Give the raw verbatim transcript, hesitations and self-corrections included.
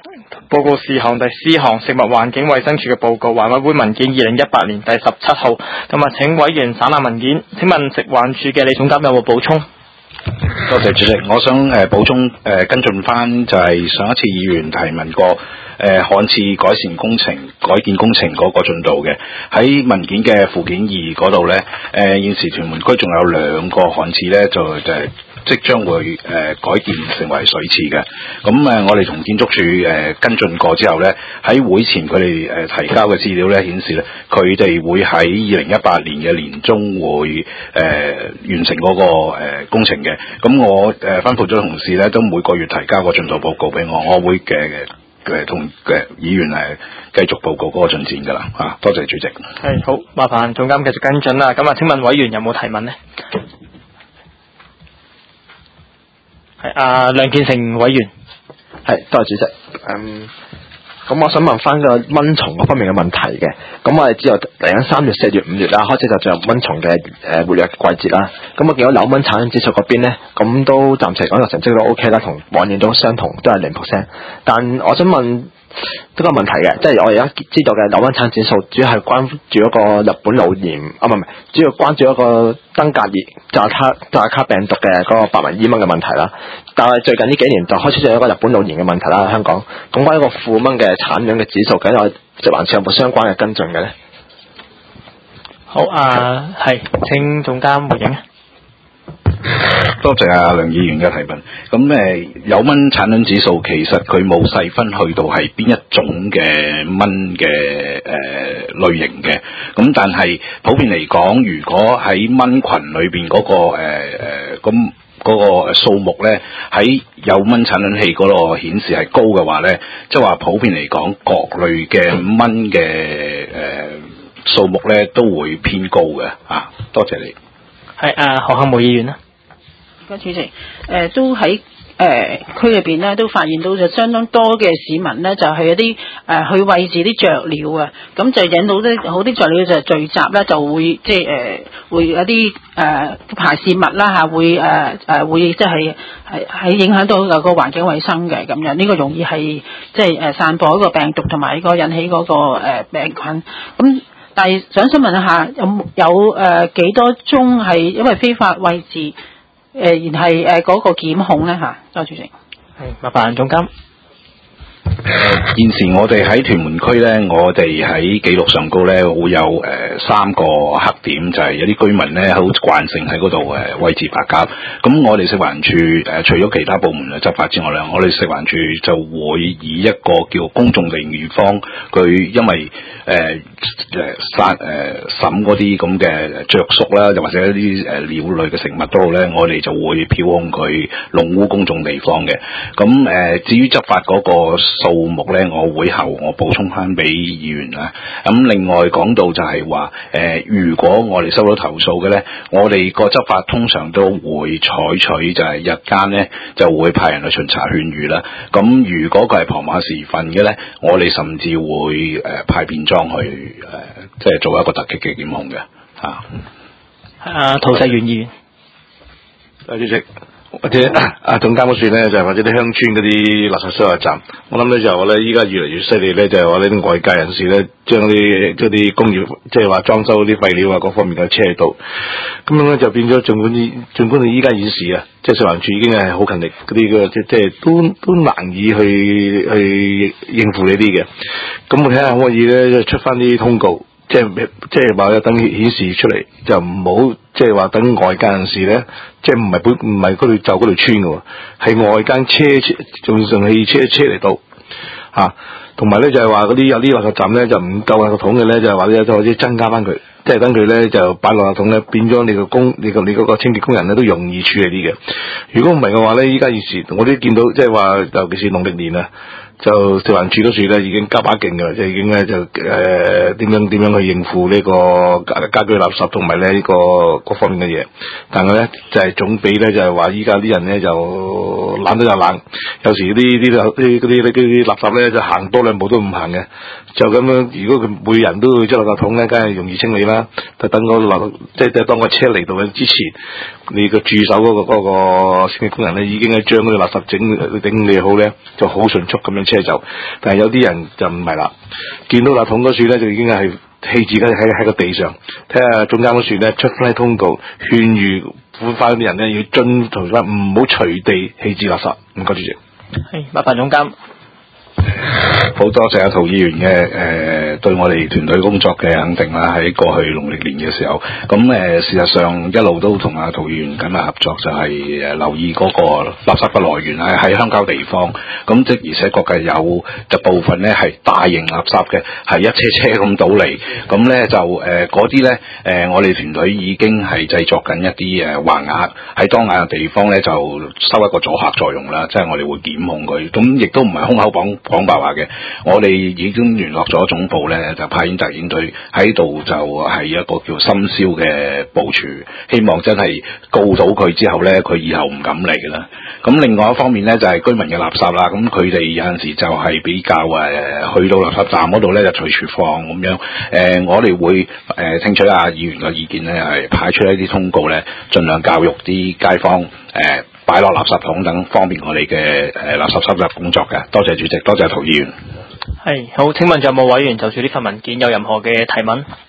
報告事項第四項，食物環境衛生署嘅報告，環委會文件二零一八年第十七號，同埋請委員省覽文件。請問食環署嘅李總監有冇補充？ 多謝主席，我想誒補充誒跟進翻，就係上一次議員提問過誒旱廁改善工程、改建工程嗰個進度嘅，喺文件嘅附件二嗰度咧，誒現時屯門區仲有兩個旱廁咧，就誒即將會誒改建成為水廁嘅。咁誒我哋同建築署誒跟進過之後咧，喺會前佢哋誒提交嘅資料咧顯示咧，佢哋會喺二零一八年嘅年中會誒完成嗰個誒工程嘅。咁我誒吩咐咗同事咧，都每個月提交個進度報告俾我，我會嘅嘅同嘅議員係繼續報告嗰個進展噶啦嚇。多謝主席。 係好，麻煩總監繼續跟進啦。咁啊，請問委員有冇提問呢？係啊，梁建成委員。 係，多謝主席。嗯。咁我想問翻個蚊蟲嗰方面嘅問題嘅，咁我哋知道嚟緊三月、四月、五月啦，開始就進入蚊蟲嘅誒活躍季節啦。咁我見到扭蚊產品指數嗰邊咧，咁都暫時嚟講個成績都 O K 啦，同往年都相同，都係零 percent。但我想問都個問題嘅，即係我而家知道嘅扭蚊產指數主要係關注一個日本腦炎啊，唔係唔係，主要關注一個登革熱扎卡扎卡病毒嘅嗰個白紋伊蚊嘅問題啦。但係最近呢幾年就開始咗一個日本腦炎嘅問題啦，香港。咁關於一個負蚊嘅產樣嘅指數，究竟有食環署有冇相關嘅跟進嘅咧？ 好啊，係請總監回應啊。 多謝阿梁議員嘅提問。咁誒有蚊產卵指數其實佢冇細分去到係邊一種嘅蚊嘅誒類型嘅。咁但係普遍嚟講，如果喺蚊群裏邊嗰個誒誒咁嗰個數目咧，喺有蚊產卵器嗰度顯示係高嘅話咧，即係話普遍嚟講各類嘅蚊嘅誒數目咧都會偏高嘅啊。多謝你。 係啊，何漢武議員啦。 主席，誒、呃、都喺誒區裏邊咧，都發現到就相當多嘅市民咧，就係一啲誒、呃、去餵飼啲雀鳥啊，咁就引到啲好啲雀鳥就聚集咧，就會即係誒會有啲誒、呃、排泄物啦嚇，會誒誒、呃、會即係係係影響到個環境衞生嘅咁樣，呢、這個容易係即係誒散播一個病毒同埋個引起嗰、那個、呃、病菌咁。但係想想問一下，有有誒幾、呃、多宗係因為非法餵飼？誒，而係誒嗰個檢控咧嚇，多謝主席。 係，麻煩總監。 現時我哋喺屯門區咧，我哋喺記錄上高咧會有誒、呃、三個黑點，就係、是、有啲居民咧好慣性喺嗰度誒餵飼白鴿。咁我哋食環署誒、呃、除咗其他部門嘅執法之外咧，我哋食環署就會以一個叫公眾利預防，佢因為誒誒殺誒審嗰啲咁嘅雀宿啦，又或者一啲誒鳥類嘅食物嗰度咧，我哋就會票控佢弄污公眾地方嘅。咁誒、呃、至於執法嗰、那個數目咧，我會後我補充翻俾議員啦。咁另外講到就係話，誒、呃，如果我哋收到投訴嘅咧，我哋個執法通常都會採取就係日間咧就會派人去巡查勸喻啦。咁如果佢係傍晚時分嘅咧，我哋甚至會誒、呃、派便裝去誒，即、呃、係、就是、做一個突擊嘅檢控嘅嚇。 啊，陶世元議員， 多謝主席。或者啊總監嗰處咧，就係或者啲鄉村嗰啲垃圾收集站，我諗咧就係話咧，依家越嚟越犀利咧，就係話呢啲外界人士咧，將啲即係啲工業，即係話裝修啲廢料啊，各方面嘅車喺度，咁樣咧就變咗，儘管啲儘管你依家現時啊，即係食環署已經係好勤力嗰啲嘅，即即係都都難以去去應付呢啲嘅，咁我睇下可唔可以咧，出翻啲通告。即係即係話有燈顯示出嚟，就唔好即係話等外間人士咧，即係唔係本唔係嗰度就嗰條村嘅，係外間車車仲用汽車車嚟到嚇，同埋咧就係話嗰啲有啲垃圾站咧就唔夠垃圾桶嘅咧，就係話咧就或者增加翻佢，即係等佢咧就擺垃圾桶咧，變咗你個工你個你嗰個清潔工人咧都容易處理啲嘅。如果唔係嘅話咧，依家現時我都見到即係話，尤其是農曆年啊。就食環署嗰處咧已經加把勁㗎，即係已經咧就誒點、呃、樣點樣去應付呢個家居垃圾同埋咧呢個各方面嘅嘢。但係咧就係、是、總比咧就係話依家啲人咧就懶得就懶，有時啲啲啲嗰啲啲垃圾咧就行多兩步都唔行嘅。就咁樣，如果佢每人都要執垃圾桶咧，梗係容易清理啦。就等個垃即係當個車嚟到之前， 你個駐守嗰、那個嗰、那個清潔工人咧，已經係將嗰啲垃圾整整理好咧，就好迅速咁樣車走。但係有啲人就唔係啦，見到垃圾桶嗰處咧，就已經係棄置緊喺喺個地上。睇下總監嗰處咧出翻啲通告，勸喻鼓翻啲人咧要遵從翻，唔好隨地棄置垃圾。唔該主席。 係，麻煩總監。 好多謝阿陶議員嘅誒、呃、對我哋團隊工作嘅肯定啦，喺過去農曆年嘅時候，咁誒、呃、事實上一路都同阿陶議員緊密合作，就係、是、誒留意嗰個垃圾嘅來源係喺鄉郊地方，咁即而且確係有就部分咧係大型垃圾嘅，係一車車咁倒嚟，咁咧就誒嗰啲咧誒我哋團隊已經係製作緊一啲誒橫額喺當眼嘅地方咧，就收一個阻嚇作用啦，即係我哋會檢控佢，咁亦都唔係空口講講白話嘅。我哋已經聯絡咗總部咧，就派遣特遣隊喺度，就係一個叫深宵嘅部署，希望真係告到佢之後咧，佢以後唔敢嚟嘅啦。咁另外一方面咧，就係、是、居民嘅垃圾啦，咁佢哋有陣時就係比較誒去到垃圾站嗰度咧，就隨處放咁樣。誒、呃，我哋會誒、呃、聽取阿議員嘅意見咧，係派出一啲通告咧，盡量教育啲街坊誒。呃擺落垃圾桶等，方便我哋嘅誒垃圾收集工作嘅。多謝主席，多謝陶議員。 係好，請問有冇委員就住呢份文件有任何嘅提問？